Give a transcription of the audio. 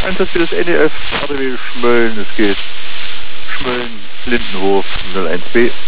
Einsatz für das NEF, RDW Schmölln, es geht Schmölln, Lindenhof 01B.